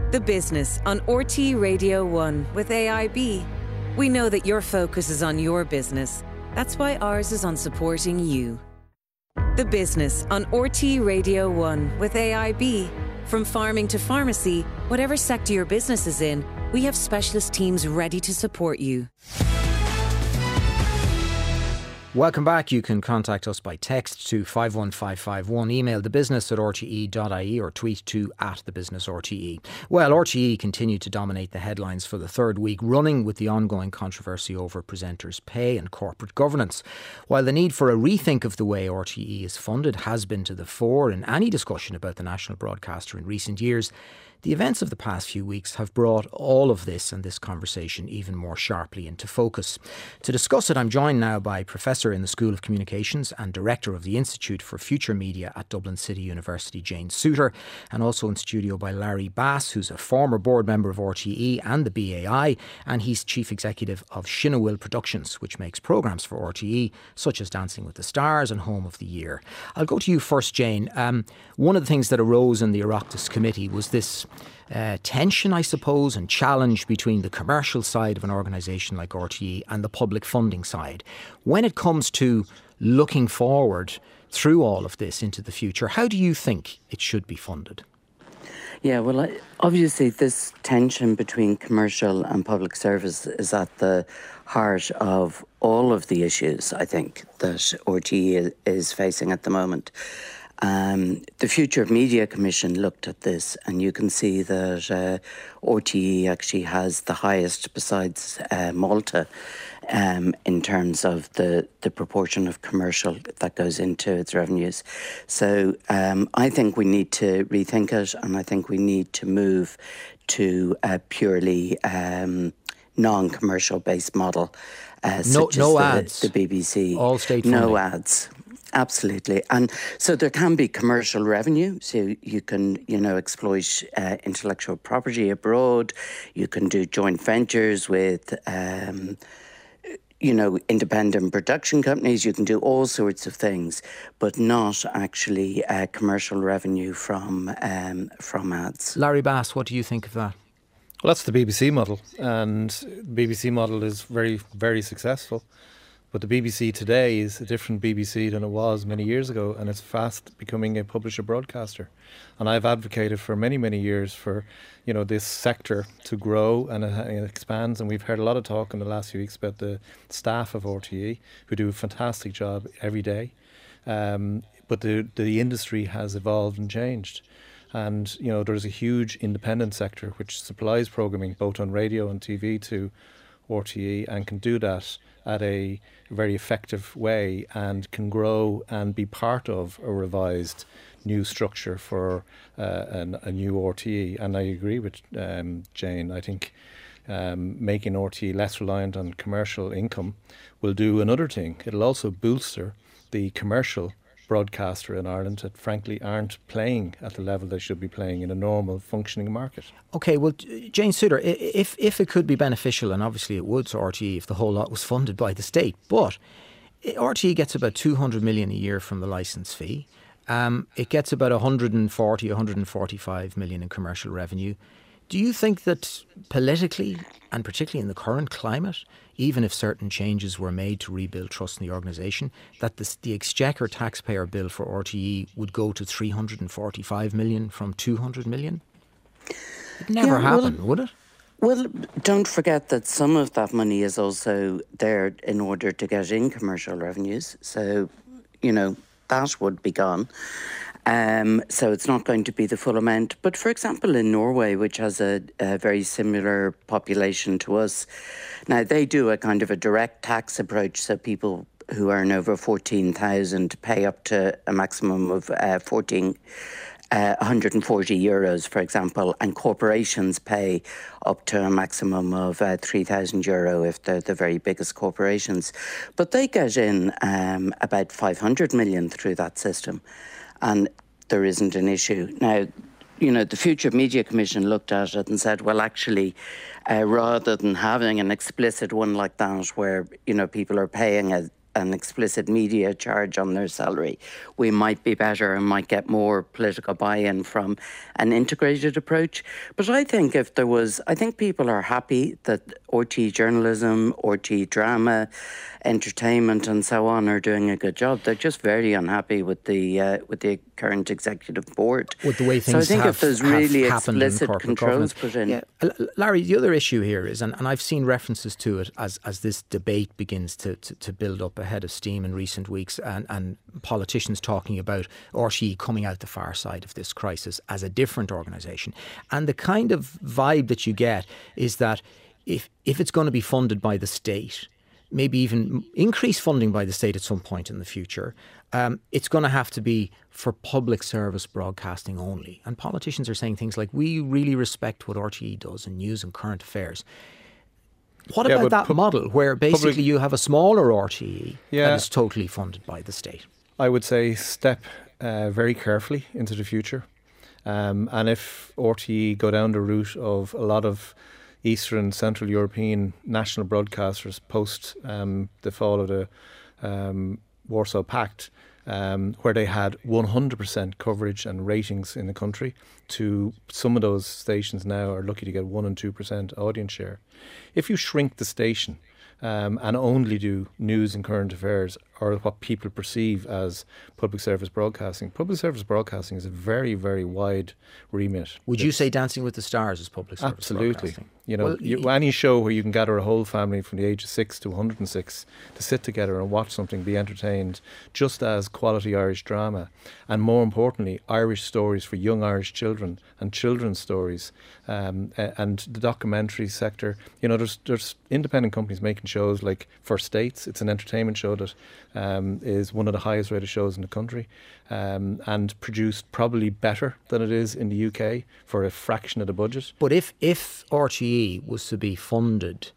The Business on RTE Radio 1 with AIB. We know that your focus is on your business. That's why ours is on supporting you. The Business on RTE Radio 1 with AIB. From farming to pharmacy, whatever sector your business is in, we have specialist teams ready to support you. Welcome back. You can contact us by text to 51551, email thebusiness@rte.ie or tweet to @thebusinessrte. Well, RTE continued to dominate the headlines for the third week running with the ongoing controversy over presenters' pay and corporate governance. While the need for a rethink of the way RTE is funded has been to the fore in any discussion about the national broadcaster in recent years, the events of the past few weeks have brought all of this and this conversation even more sharply into focus. To discuss it, I'm joined now by Professor in the School of Communications and Director of the Institute for Future Media at Dublin City University, Jane Souter, and also in studio by Larry Bass, who's a former board member of RTE and the BAI, and he's Chief Executive of Shinawil Productions, which makes programmes for RTE, such as Dancing with the Stars and Home of the Year. I'll go to you first, Jane. One of the things that arose in the Oireachtas Committee was this tension, I suppose, and challenge between the commercial side of an organisation like RTE and the public funding side. When it comes to looking forward through all of this into the future, how do you think it should be funded? Yeah, well, obviously this tension between commercial and public service is at the heart of all of the issues, I think, that RTE is facing at the moment. The Future Media Commission looked at this, and you can see that RTE actually has the highest, besides Malta, in terms of the proportion of commercial that goes into its revenues. So I think we need to rethink it, and I think we need to move to a purely non-commercial based model. Such no as ads. The BBC. All state funding. No ads. Absolutely. And so there can be commercial revenue. So you can, exploit intellectual property abroad. You can do joint ventures with, independent production companies. You can do all sorts of things, but not actually commercial revenue from ads. Larry Bass, what do you think of that? Well, that's the BBC model, and the BBC model is very, very successful. But the BBC today is a different BBC than it was many years ago, and it's fast becoming a publisher broadcaster. And I've advocated for many, many years for, this sector to grow and it expands. And we've heard a lot of talk in the last few weeks about the staff of RTE, who do a fantastic job every day. But the industry has evolved and changed. And, there's a huge independent sector which supplies programming both on radio and TV to RTE and can do that at a very effective way and can grow and be part of a revised new structure for a new RTE. And I agree with Jane. I think making RTE less reliant on commercial income will do another thing. It'll also bolster the commercial broadcaster in Ireland that frankly aren't playing at the level they should be playing in a normal functioning market. OK, well, Jane Souter, if it could be beneficial, and obviously it would to RTE if the whole lot was funded by the state, but RTE gets about 200 million a year from the licence fee. It gets about 145 million in commercial revenue. Do you think that politically, and particularly in the current climate, even if certain changes were made to rebuild trust in the organisation, that the Exchequer taxpayer bill for RTE would go to 345 million from 200 million? It'd never happen, would it? Well, don't forget that some of that money is also there in order to get in commercial revenues. So, that would be gone. So it's not going to be the full amount. But for example, in Norway, which has a very similar population to us, now they do a kind of a direct tax approach. So people who earn over 14,000 pay up to a maximum of 140 euros, for example, and corporations pay up to a maximum of 3,000 euro if they're the very biggest corporations. But they get in about 500 million through that system. And there isn't an issue. Now, the Future Media Commission looked at it and said, well, actually, rather than having an explicit one like that where, people are paying a an explicit media charge on their salary, we might be better and might get more political buy-in from an integrated approach. But I think I think people are happy that RTÉ journalism, RTÉ drama, entertainment and so on are doing a good job. They're just very unhappy with the current executive board. With the way things so I think if there's really explicit controls put in. Yeah. Larry, the other issue here is, and I've seen references to it as this debate begins to build up ahead of steam in recent weeks, and politicians talking about RTÉ coming out the far side of this crisis as a different organisation. And the kind of vibe that you get is that if it's going to be funded by the state, maybe even increase funding by the state at some point in the future, it's going to have to be for public service broadcasting only. And politicians are saying things like, we really respect what RTÉ does in news and current affairs. What about that model where basically you have a smaller RTÉ that is totally funded by the state? I would say step very carefully into the future. And if RTÉ go down the route of a lot of Eastern Central European national broadcasters post the fall of the Warsaw Pact, where they had 100% coverage and ratings in the country, to some of those stations now are lucky to get 1% and 2% audience share. If you shrink the station and only do news and current affairs, or what people perceive as public service broadcasting is a very, very wide remit. Would you say Dancing with the Stars is public service broadcasting? Absolutely. Any show where you can gather a whole family from the age of 6 to 106 to sit together and watch something, be entertained, just as quality Irish drama, and more importantly, Irish stories for young Irish children and children's stories, and the documentary sector. There's independent companies making shows like First States. It's an entertainment show that is one of the highest rated shows in the country, and produced probably better than it is in the UK for a fraction of the budget. But if RTÉ was to be funded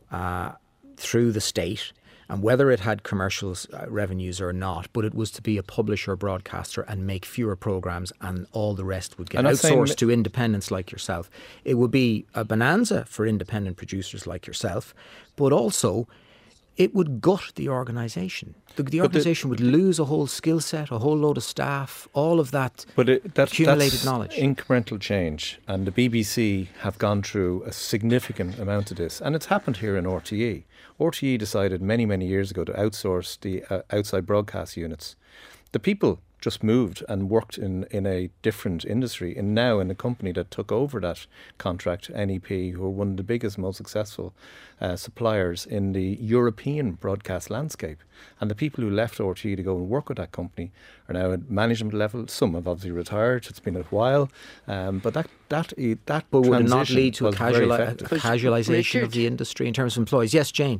through the state, and whether it had commercial revenues or not, but it was to be a publisher broadcaster and make fewer programmes, and all the rest would get outsourced to independents like yourself, it would be a bonanza for independent producers like yourself, but also it would gut the organisation. The organisation would lose a whole skill set, a whole load of staff, all of that accumulated knowledge. Incremental change, and the BBC have gone through a significant amount of this, and it's happened here in RTÉ. RTÉ decided many, many years ago to outsource the outside broadcast units. The people just moved and worked in a different industry, and now in the company that took over that contract, NEP, who are one of the biggest, most successful suppliers in the European broadcast landscape. And the people who left RTÉ to go and work with that company are now at management level. Some have obviously retired. It's been a while, but that would it not lead to a casualisation of the industry in terms of employees? Yes, Jane.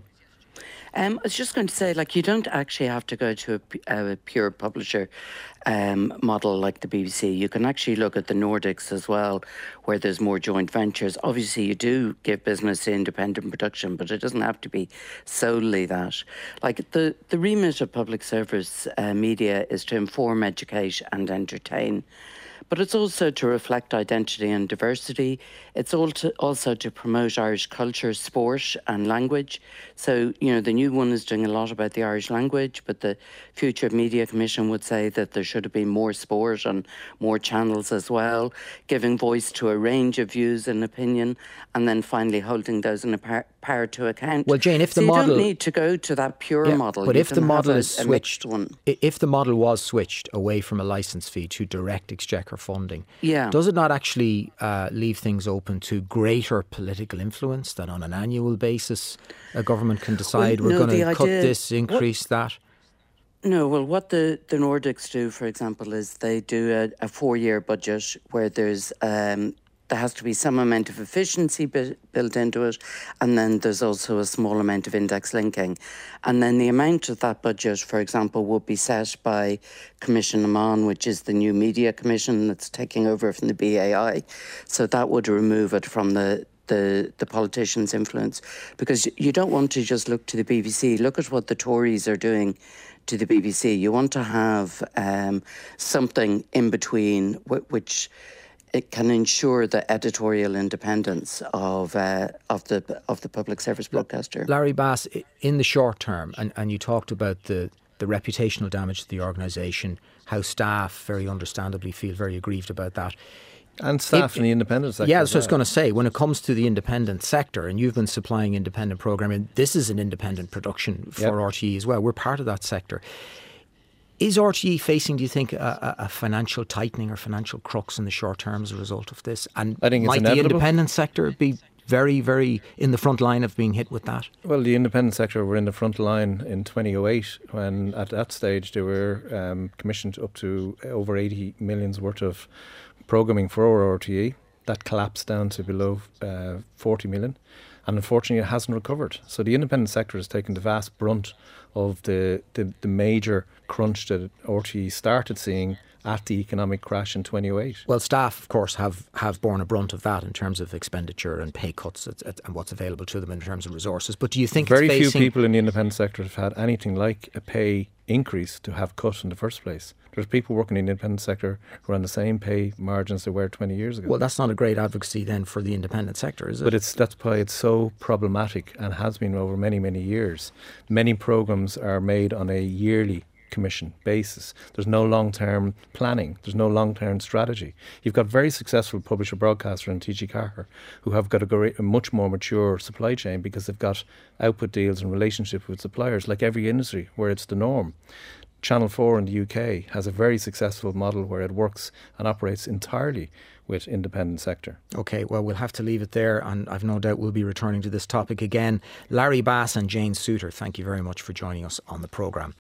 I was just going to say, you don't actually have to go to a pure publisher model like the BBC. You can actually look at the Nordics as well, where there's more joint ventures. Obviously, you do give business to independent production, but it doesn't have to be solely that. The remit of public service media is to inform, educate and entertain. But it's also to reflect identity and diversity. It's also to promote Irish culture, sport and language. So, the new one is doing a lot about the Irish language, but the Future Media Commission would say that there should have been more sport and more channels as well, giving voice to a range of views and opinion, and then finally holding those in a power to account. Well, Jane, you don't need to go to that pure model. But if the model is switched, if the model was switched away from a licence fee to direct exchequer funding, does it not actually leave things open to greater political influence, that on an annual basis a government can decide we're going to cut this, increase that? No, well, what the Nordics do, for example, is they do a 4-year budget where there has to be some amount of efficiency built into it, and then there's also a small amount of index linking. And then the amount of that budget, for example, would be set by Commission Amman, which is the new media commission that's taking over from the BAI. So that would remove it from the politicians' influence, because you don't want to just look to the BBC. Look at what the Tories are doing to the BBC. You want to have something in between, which it can ensure the editorial independence of the public service broadcaster. Larry Bass, in the short term, and you talked about the reputational damage to the organisation, how staff very understandably feel very aggrieved about that. And staff in the independent sector. Yeah, that's what I was going to say. When it comes to the independent sector, and you've been supplying independent programming, this is an independent production for RTE as well. We're part of that sector. Is RTE facing, do you think, a financial tightening or financial crux in the short term as a result of this? And I think it's might inevitable. The independent sector be very, very in the front line of being hit with that? Well, the independent sector were in the front line in 2008 when at that stage they were commissioned up to over 80 million's worth of programming for our RTE. That collapsed down to below 40 million, and unfortunately it hasn't recovered. So the independent sector has taken the vast brunt of the major crunch that RTE started seeing at the economic crash in 2008. Well, staff, of course, have borne a brunt of that in terms of expenditure and pay cuts and what's available to them in terms of resources. But do you think very few people in the independent sector have had anything like a pay increase to have cut in the first place? There's people working in the independent sector who are on the same pay margins they were 20 years ago. Well, that's not a great advocacy then for the independent sector, is it? But that's why it's so problematic and has been over many, many years. Many programmes are made on a yearly commission basis. There's no long-term planning. There's no long-term strategy. You've got very successful publisher broadcaster in TG Carter who have got a much more mature supply chain because they've got output deals and relationship with suppliers like every industry where it's the norm. Channel 4 in the UK has a very successful model where it works and operates entirely with independent sector. OK, well, we'll have to leave it there, and I've no doubt we'll be returning to this topic again. Larry Bass and Jane Souter, thank you very much for joining us on the programme.